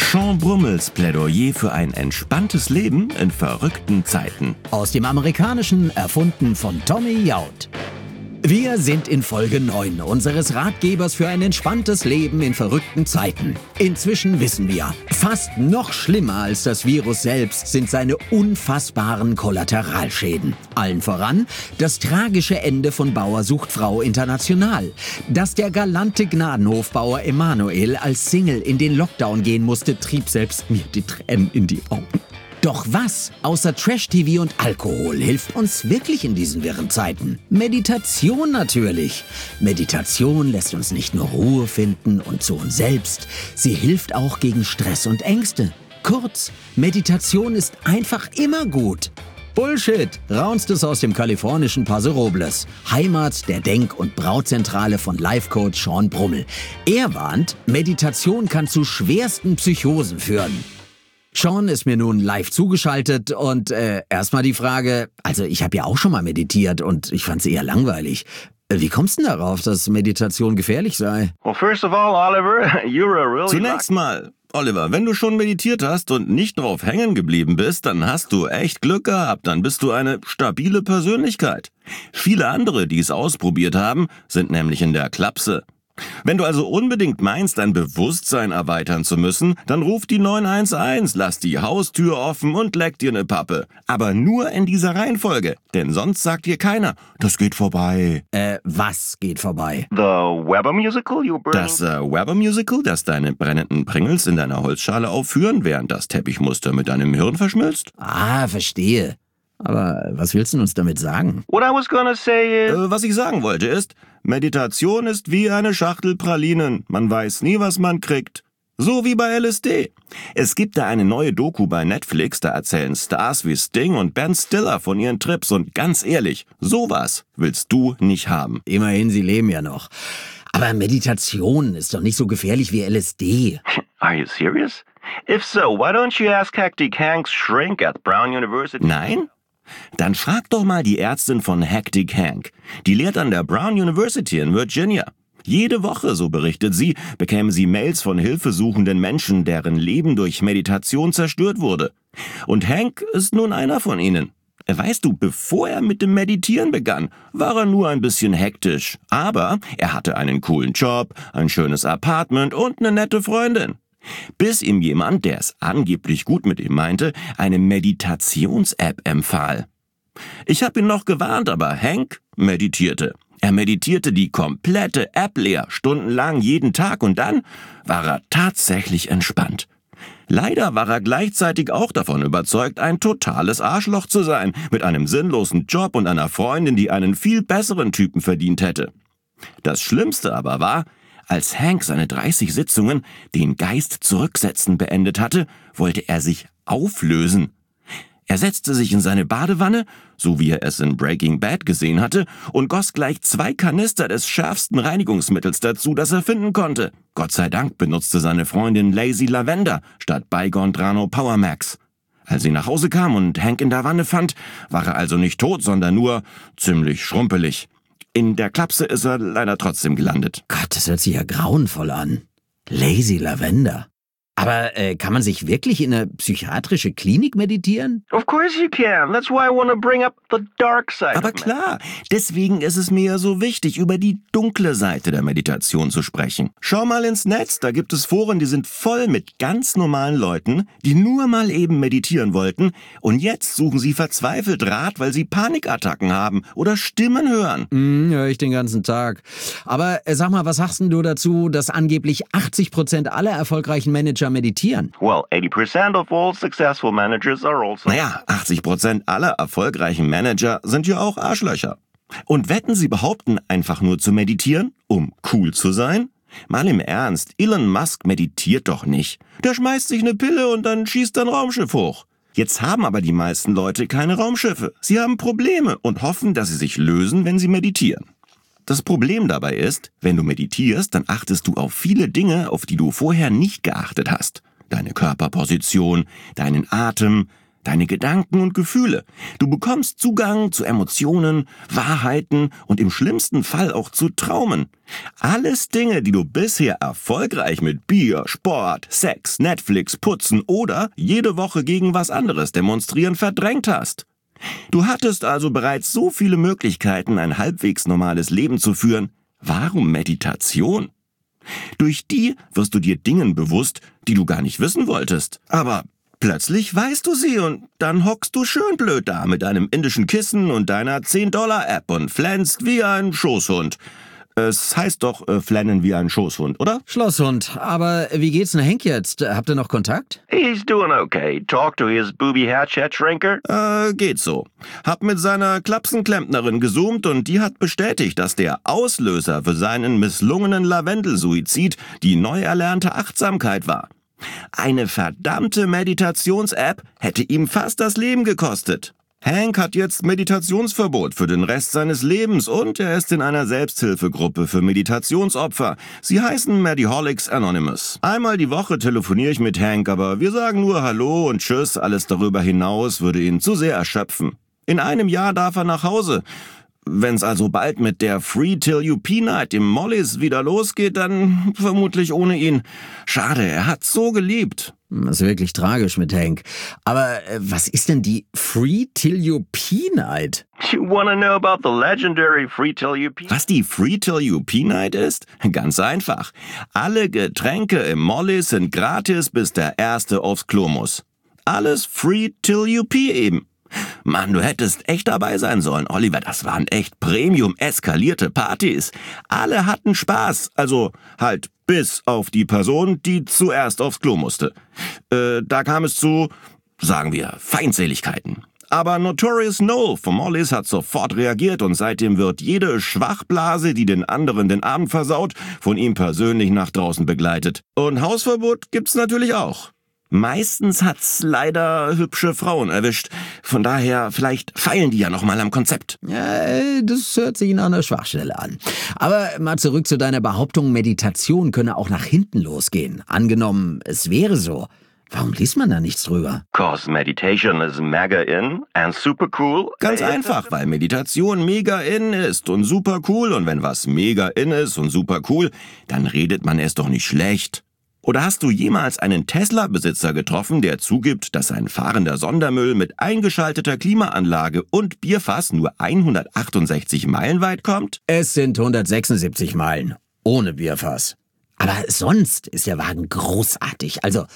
Sean Brummels Plädoyer für ein entspanntes Leben in verrückten Zeiten. Aus dem Amerikanischen, erfunden von Tommy Jaud. Wir sind in Folge 9 unseres Ratgebers für ein entspanntes Leben in verrückten Zeiten. Inzwischen wissen wir, fast noch schlimmer als das Virus selbst sind seine unfassbaren Kollateralschäden. Allen voran das tragische Ende von Bauer sucht Frau International. Dass der galante Gnadenhofbauer Emanuel als Single in den Lockdown gehen musste, trieb selbst mir die Tränen in die Augen. Doch was außer Trash-TV und Alkohol hilft uns wirklich in diesen wirren Zeiten? Meditation natürlich. Meditation lässt uns nicht nur Ruhe finden und zu uns selbst, sie hilft auch gegen Stress und Ängste. Kurz, Meditation ist einfach immer gut. Bullshit, raunst es aus dem kalifornischen Paso Robles, Heimat der Denk- und Brauzentrale von Life-Coach Sean Brummel. Er warnt, Meditation kann zu schwersten Psychosen führen. Sean ist mir nun live zugeschaltet und erstmal die Frage, also ich habe ja auch schon mal meditiert und ich fand es eher langweilig. Wie kommst du denn darauf, dass Meditation gefährlich sei? Well, first of all, Oliver, you're a really... Zunächst mal, Oliver, wenn du schon meditiert hast und nicht drauf hängen geblieben bist, dann hast du echt Glück gehabt, dann bist du eine stabile Persönlichkeit. Viele andere, die es ausprobiert haben, sind nämlich in der Klapse. Wenn du also unbedingt meinst, dein Bewusstsein erweitern zu müssen, dann ruf die 911, lass die Haustür offen und leck dir eine Pappe. Aber nur in dieser Reihenfolge, denn sonst sagt dir keiner, das geht vorbei. Was geht vorbei? The Weber Musical you burning? Das Weber Musical, das deine brennenden Pringles in deiner Holzschale aufführen, während das Teppichmuster mit deinem Hirn verschmilzt? Ah, verstehe. Aber was willst du uns damit sagen? What I was gonna say is... Was ich sagen wollte ist, Meditation ist wie eine Schachtel Pralinen. Man weiß nie, was man kriegt. So wie bei LSD. Es gibt da eine neue Doku bei Netflix, da erzählen Stars wie Sting und Ben Stiller von ihren Trips und ganz ehrlich, sowas willst du nicht haben. Immerhin, sie leben ja noch. Aber Meditation ist doch nicht so gefährlich wie LSD. Are you serious? If so, why don't you ask Hectic Hank's shrink at Brown University? Nein? Dann frag doch mal die Ärztin von Hectic Hank. Die lehrt an der Brown University in Virginia. Jede Woche, so berichtet sie, bekäme sie Mails von hilfesuchenden Menschen, deren Leben durch Meditation zerstört wurde. Und Hank ist nun einer von ihnen. Weißt du, bevor er mit dem Meditieren begann, war er nur ein bisschen hektisch. Aber er hatte einen coolen Job, ein schönes Apartment und eine nette Freundin. Bis ihm jemand, der es angeblich gut mit ihm meinte, eine Meditations-App empfahl. Ich habe ihn noch gewarnt, aber Hank meditierte. Er meditierte die komplette App leer, stundenlang jeden Tag und dann war er tatsächlich entspannt. Leider war er gleichzeitig auch davon überzeugt, ein totales Arschloch zu sein, mit einem sinnlosen Job und einer Freundin, die einen viel besseren Typen verdient hätte. Das Schlimmste aber war, als Hank seine 30 Sitzungen, den Geist zurücksetzen, beendet hatte, wollte er sich auflösen. Er setzte sich in seine Badewanne, so wie er es in Breaking Bad gesehen hatte, und goss gleich 2 Kanister des schärfsten Reinigungsmittels dazu, das er finden konnte. Gott sei Dank benutzte seine Freundin Lazy Lavender statt Bygone Drano Power Max. Als sie nach Hause kam und Hank in der Wanne fand, war er also nicht tot, sondern nur ziemlich schrumpelig. In der Klapse ist er leider trotzdem gelandet. Gott, das hört sich ja grauenvoll an. Lazy Lavender. Aber kann man sich wirklich in eine psychiatrische Klinik meditieren? Of course you can. That's why I want to bring up the dark side. Aber klar, deswegen ist es mir ja so wichtig, über die dunkle Seite der Meditation zu sprechen. Schau mal ins Netz, da gibt es Foren, die sind voll mit ganz normalen Leuten, die nur mal eben meditieren wollten und jetzt suchen sie verzweifelt Rat, weil sie Panikattacken haben oder Stimmen hören. Höre ich den ganzen Tag. Aber sag mal, was sagst denn du dazu, dass angeblich 80% aller erfolgreichen Manager meditieren? Well, 80% of all successful managers are also... Naja, 80% aller erfolgreichen Manager sind ja auch Arschlöcher. Und wetten, sie behaupten einfach nur zu meditieren, um cool zu sein? Mal im Ernst, Elon Musk meditiert doch nicht. Der schmeißt sich eine Pille und dann schießt ein Raumschiff hoch. Jetzt haben aber die meisten Leute keine Raumschiffe. Sie haben Probleme und hoffen, dass sie sich lösen, wenn sie meditieren. Das Problem dabei ist, wenn du meditierst, dann achtest du auf viele Dinge, auf die du vorher nicht geachtet hast. Deine Körperposition, deinen Atem, deine Gedanken und Gefühle. Du bekommst Zugang zu Emotionen, Wahrheiten und im schlimmsten Fall auch zu Traumen. Alles Dinge, die du bisher erfolgreich mit Bier, Sport, Sex, Netflix, Putzen oder jede Woche gegen was anderes demonstrieren verdrängt hast. Du hattest also bereits so viele Möglichkeiten, ein halbwegs normales Leben zu führen. Warum Meditation? Durch die wirst du dir Dingen bewusst, die du gar nicht wissen wolltest. Aber plötzlich weißt du sie und dann hockst du schön blöd da mit deinem indischen Kissen und deiner 10-Dollar-App und flänzt wie ein Schoßhund. Es heißt doch flennen wie ein Schoßhund, oder? Schlosshund, aber wie geht's denn Hank jetzt? Habt ihr noch Kontakt? He's doing okay. Talk to his booby hatchet shrinker. Geht so. Hab mit seiner Klapsenklempnerin gezoomt und die hat bestätigt, dass der Auslöser für seinen misslungenen Lavendelsuizid die neu erlernte Achtsamkeit war. Eine verdammte Meditations-App hätte ihm fast das Leben gekostet. Hank hat jetzt Meditationsverbot für den Rest seines Lebens und er ist in einer Selbsthilfegruppe für Meditationsopfer. Sie heißen Mediholics Anonymous. Einmal die Woche telefoniere ich mit Hank, aber wir sagen nur Hallo und Tschüss. Alles darüber hinaus würde ihn zu sehr erschöpfen. In einem Jahr darf er nach Hause. Wenn's also bald mit der Free Till You Pee Night im Molly's wieder losgeht, dann vermutlich ohne ihn. Schade, er hat's so geliebt. Das ist wirklich tragisch mit Hank. Aber was ist denn die Free Till You Pee Night? You wanna know about the legendary Free Till You Pee? Was die Free Till You Pee Night ist? Ganz einfach. Alle Getränke im Molly's sind gratis, bis der Erste aufs Klo muss. Alles Free Till You Pee eben. Mann, du hättest echt dabei sein sollen, Oliver. Das waren echt Premium-eskalierte Partys. Alle hatten Spaß. Also halt bis auf die Person, die zuerst aufs Klo musste. Da kam es zu, sagen wir, Feindseligkeiten. Aber Notorious Noel von Molly's hat sofort reagiert und seitdem wird jede Schwachblase, die den anderen den Abend versaut, von ihm persönlich nach draußen begleitet. Und Hausverbot gibt's natürlich auch. Meistens hat's leider hübsche Frauen erwischt. Von daher, vielleicht feilen die ja noch mal am Konzept. Ja, das hört sich nach einer Schwachstelle an. Aber mal zurück zu deiner Behauptung, Meditation könne auch nach hinten losgehen. Angenommen, es wäre so. Warum liest man da nichts drüber? 'Cause meditation is mega in and super cool. Ganz einfach, weil Meditation mega in ist und super cool. Und wenn was mega in ist und super cool, dann redet man es doch nicht schlecht. Oder hast du jemals einen Tesla-Besitzer getroffen, der zugibt, dass sein fahrender Sondermüll mit eingeschalteter Klimaanlage und Bierfass nur 168 Meilen weit kommt? Es sind 176 Meilen. Ohne Bierfass. Aber sonst ist der Wagen großartig. Also,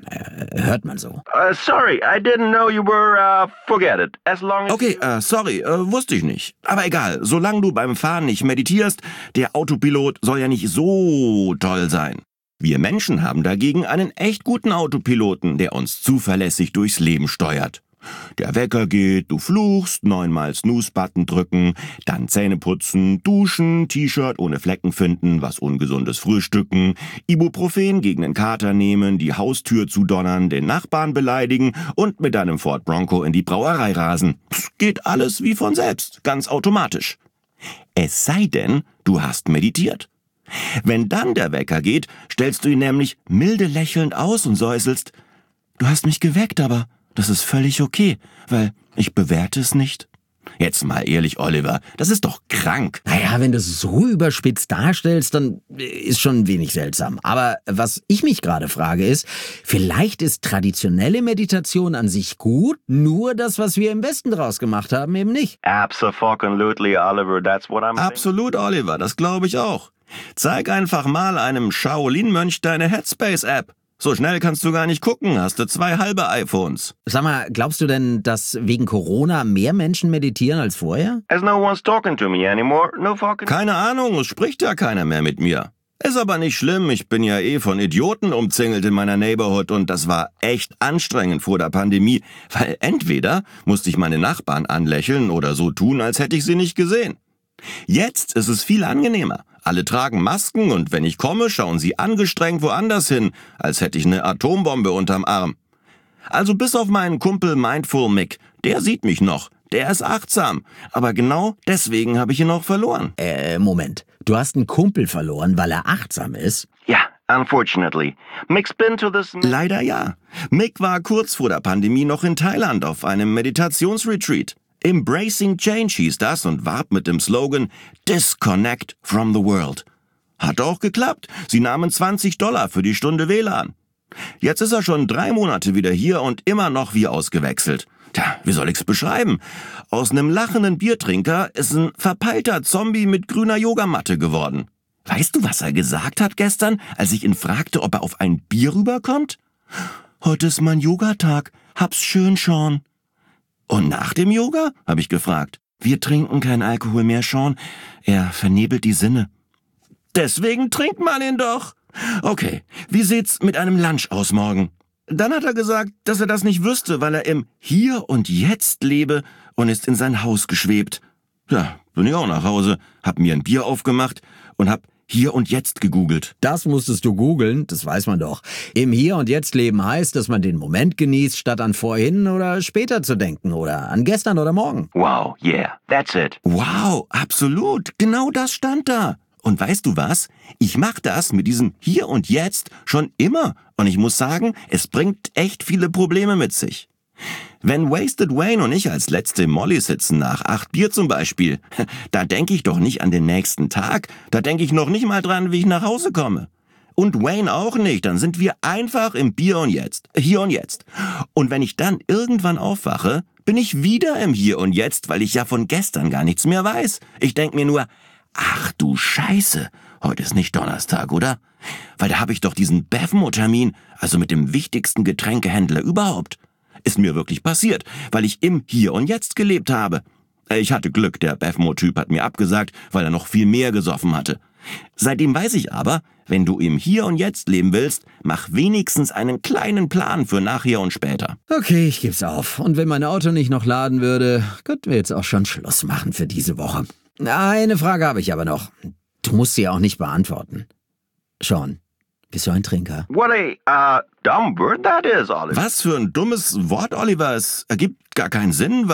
hört man so. Sorry, I didn't know you were, forget it. As long as... Okay, sorry, wusste ich nicht. Aber egal, solange du beim Fahren nicht meditierst, der Autopilot soll ja nicht so toll sein. Wir Menschen haben dagegen einen echt guten Autopiloten, der uns zuverlässig durchs Leben steuert. Der Wecker geht, du fluchst, 9-mal Snooze-Button drücken, dann Zähne putzen, duschen, T-Shirt ohne Flecken finden, was Ungesundes frühstücken, Ibuprofen gegen den Kater nehmen, die Haustür zudonnern, den Nachbarn beleidigen und mit deinem Ford Bronco in die Brauerei rasen. Pff, geht alles wie von selbst, ganz automatisch. Es sei denn, du hast meditiert. Wenn dann der Wecker geht, stellst du ihn nämlich milde lächelnd aus und säuselst: Du hast mich geweckt, aber das ist völlig okay, weil ich bewerte es nicht. Jetzt mal ehrlich, Oliver, das ist doch krank. Naja, wenn du es so überspitzt darstellst, dann ist schon ein wenig seltsam. Aber was ich mich gerade frage ist, vielleicht ist traditionelle Meditation an sich gut, nur das, was wir im Westen draus gemacht haben, eben nicht. Absolutely, Oliver, that's what I'm saying. Absolut, Oliver, das glaube ich auch. Zeig einfach mal einem Shaolin-Mönch deine Headspace-App. So schnell kannst du gar nicht gucken, hast du 2 halbe iPhones. Sag mal, glaubst du denn, dass wegen Corona mehr Menschen meditieren als vorher? As no one's talking to me anymore, no fucking... Keine Ahnung, es spricht ja keiner mehr mit mir. Ist aber nicht schlimm, ich bin ja eh von Idioten umzingelt in meiner Neighborhood und das war echt anstrengend vor der Pandemie, weil entweder musste ich meine Nachbarn anlächeln oder so tun, als hätte ich sie nicht gesehen. Jetzt ist es viel angenehmer. Alle tragen Masken und wenn ich komme, schauen sie angestrengt woanders hin, als hätte ich eine Atombombe unterm Arm. Also bis auf meinen Kumpel Mindful Mick, der sieht mich noch, der ist achtsam, aber genau deswegen habe ich ihn auch verloren. Moment, du hast einen Kumpel verloren, weil er achtsam ist? Ja, Unfortunately, Mick's been to this... Leider ja. Mick war kurz vor der Pandemie noch in Thailand auf einem Meditationsretreat. Embracing Change hieß das und warb mit dem Slogan Disconnect from the World. Hat auch geklappt. Sie nahmen $20 für die Stunde WLAN. Jetzt ist er schon 3 Monate wieder hier und immer noch wie ausgewechselt. Tja, wie soll ich's beschreiben? Aus einem lachenden Biertrinker ist ein verpeilter Zombie mit grüner Yogamatte geworden. Weißt du, was er gesagt hat gestern, als ich ihn fragte, ob er auf ein Bier rüberkommt? Heute ist mein Yogatag. Hab's schön, Sean. Und nach dem Yoga? Habe ich gefragt. Wir trinken kein Alkohol mehr, Sean. Er vernebelt die Sinne. Deswegen trinkt man ihn doch. Okay, wie sieht's mit einem Lunch aus morgen? Dann hat er gesagt, dass er das nicht wüsste, weil er im Hier und Jetzt lebe und ist in sein Haus geschwebt. Ja, bin ich auch nach Hause, hab mir ein Bier aufgemacht und hab Hier und Jetzt gegoogelt. Das musstest du googeln, das weiß man doch. Im Hier und Jetzt leben heißt, dass man den Moment genießt, statt an vorhin oder später zu denken oder an gestern oder morgen. Wow, yeah, that's it. Wow, absolut, genau das stand da. Und weißt du was? Ich mache das mit diesem Hier und Jetzt schon immer. Und ich muss sagen, es bringt echt viele Probleme mit sich. Wenn Wasted Wayne und ich als Letzte im Molly sitzen, nach 8 Bier zum Beispiel, da denke ich doch nicht an den nächsten Tag. Da denke ich noch nicht mal dran, wie ich nach Hause komme. Und Wayne auch nicht. Dann sind wir einfach im Bier und Jetzt. Hier und Jetzt. Und wenn ich dann irgendwann aufwache, bin ich wieder im Hier und Jetzt, weil ich ja von gestern gar nichts mehr weiß. Ich denke mir nur, ach du Scheiße, heute ist nicht Donnerstag, oder? Weil da habe ich doch diesen Bevmo-Termin, also mit dem wichtigsten Getränkehändler überhaupt. Ist mir wirklich passiert, weil ich im Hier und Jetzt gelebt habe. Ich hatte Glück, der Bevmo-Typ hat mir abgesagt, weil er noch viel mehr gesoffen hatte. Seitdem weiß ich aber, wenn du im Hier und Jetzt leben willst, mach wenigstens einen kleinen Plan für nachher und später. Okay, ich geb's auf. Und wenn mein Auto nicht noch laden würde, könnten wir jetzt auch schon Schluss machen für diese Woche. Eine Frage habe ich aber noch. Du musst sie auch nicht beantworten. Sean, bist du ein Trinker? What a, dumb word that is, Oliver. Was für ein dummes Wort, Oliver. Es ergibt gar keinen Sinn,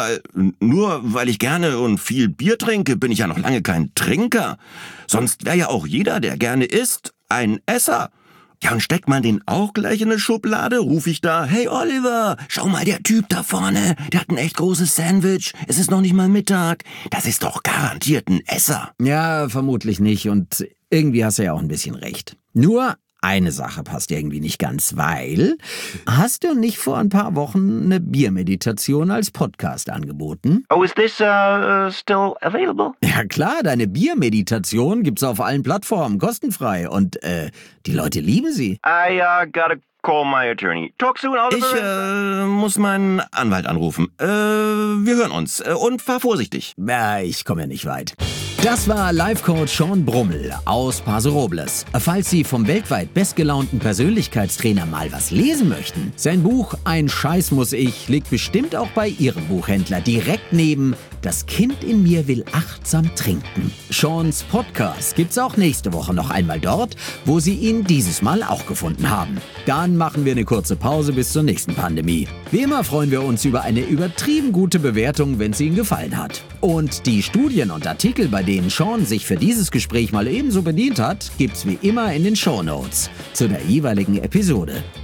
nur weil ich gerne und viel Bier trinke, bin ich ja noch lange kein Trinker. Sonst wäre ja auch jeder, der gerne isst, ein Esser. Ja, und steckt man den auch gleich in eine Schublade, rufe ich da, hey Oliver, schau mal, der Typ da vorne, der hat ein echt großes Sandwich, es ist noch nicht mal Mittag. Das ist doch garantiert ein Esser. Ja, vermutlich nicht und irgendwie hast du ja auch ein bisschen recht. Nur eine Sache passt irgendwie nicht ganz, weil hast du nicht vor ein paar Wochen eine Biermeditation als Podcast angeboten? Oh, is this, still available? Ja klar, deine Biermeditation gibt's auf allen Plattformen, kostenfrei und die Leute lieben sie. I, gotta call my attorney. Talk soon, Oliver. Ich muss meinen Anwalt anrufen. Wir hören uns und fahr vorsichtig. Ich komme ja nicht weit. Das war Life-Coach Sean Brummel aus Paso Robles. Falls Sie vom weltweit bestgelaunten Persönlichkeitstrainer mal was lesen möchten, sein Buch Ein Scheiß muss ich liegt bestimmt auch bei Ihrem Buchhändler direkt neben Das Kind in mir will achtsam trinken. Seans Podcast gibt's auch nächste Woche noch einmal dort, wo Sie ihn dieses Mal auch gefunden haben. Dann machen wir eine kurze Pause bis zur nächsten Pandemie. Wie immer freuen wir uns über eine übertrieben gute Bewertung, wenn es Ihnen gefallen hat. Und die Studien und Artikel, bei denen Sean sich für dieses Gespräch mal ebenso bedient hat, gibt's wie immer in den Shownotes zu der jeweiligen Episode.